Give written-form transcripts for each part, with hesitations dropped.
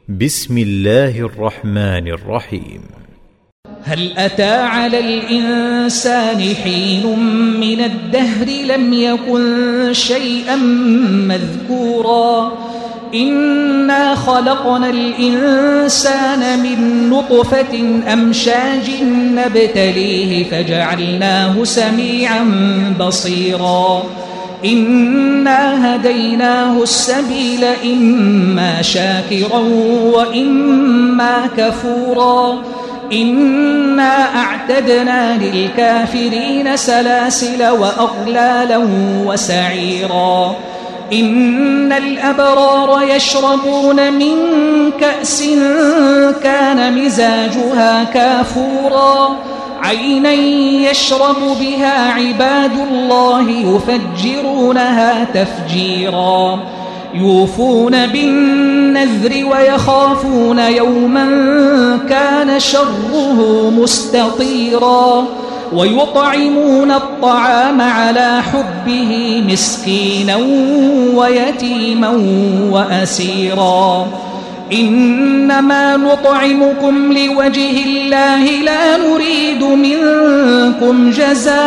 بسم الله الرحمن الرحيم. هل أتى على الإنسان حين من الدهر لم يكن شيئا مذكورا إنا خلقنا الإنسان من نطفة أمشاج نبتليه فجعلناه سميعا بصيرا إنا هديناه السبيل إما شاكرا وإما كفورا إنا أعتدنا للكافرين سلاسل وأغلالا وسعيرا إن الأبرار يشربون من كأس كان مزاجها كافورا عينا يشرب بها عباد الله يفجرونها تفجيرا يوفون بالنذر ويخافون يوما كان شره مستطيرا ويطعمون الطعام على حبه مسكينا ويتيما وأسيرا إنما نطعمكم لوجه الله لا نريد منكم جزاء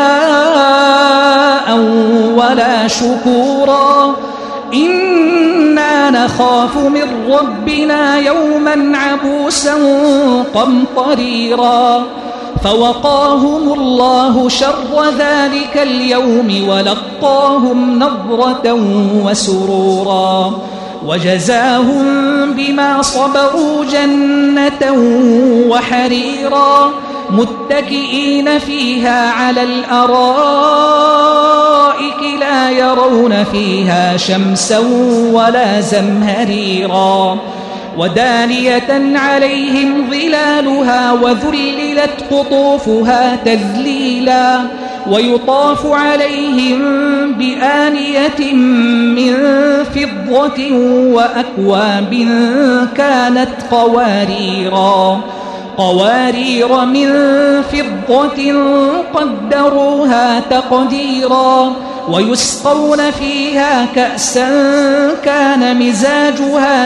ولا شكورا إنا نخاف من ربنا يوما عبوسا قمطريرا فوقاهم الله شر ذلك اليوم ولقاهم نضرة وسرورا وجزاهم بما صبروا جنة وحريرا متكئين فيها على الأرائك لا يرون فيها شمسا ولا زمهريرا ودانية عليهم ظلالها وذللت قطوفها تذليلا ويطاف عليهم بآنية من فضة وأكواب كانت قوارير من فضة قدروها تقديرا ويسقون فيها كأسا كان مزاجها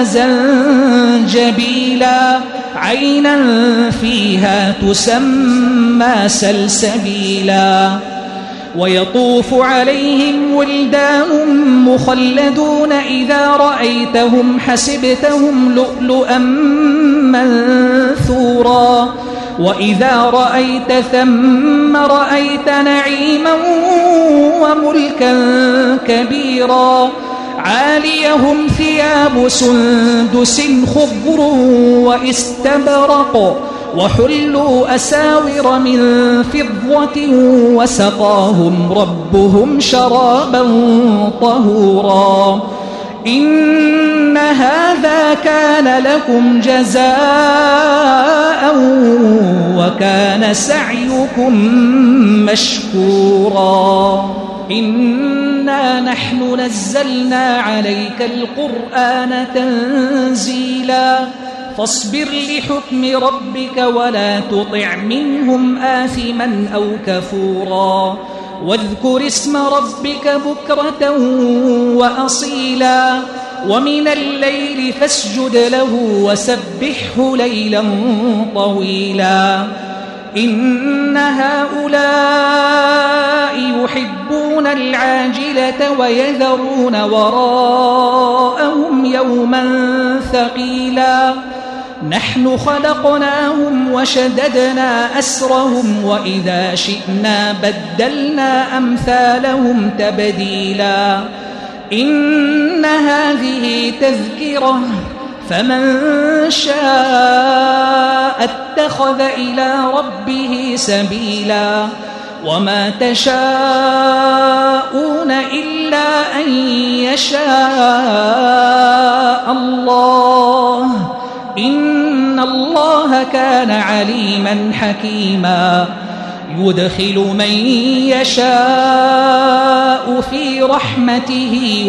زنجبيلا عينا فيها تسمى سلسبيلا ويطوف عليهم ولدان مخلدون إذا رأيتهم حسبتهم لؤلؤا منثورا وإذا رأيت ثم رأيت نعيما وملكا كبيرا عاليهم ثياب سندس خضر واستبرق وحلوا أساور من فضة وسقاهم ربهم شرابا طهورا إن هذا كان لكم جزاء وكان سعيكم مشكورا إنا نحن نزلنا عليك القرآن تنزيلا فاصبر لحكم ربك ولا تطع منهم آثما أو كفورا واذكر اسم ربك بكرة وأصيلا ومن الليل فاسجد له وسبحه ليلا طويلا إن هؤلاء يحبون العاجلة ويذرون وراءهم يوما ثقيلا نحن خلقناهم وشددنا أسرهم وإذا شئنا بدلنا أمثالهم تبديلا إن هذه تذكرة فمن شاء اتخذ إلى ربه سبيلا وما تشاءون إلا أن يشاء الله إن الله كان عليما حكيما يدخل من يشاء في رحمته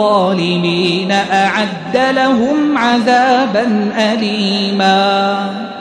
والظالمين أعد لهم عذابا أليما.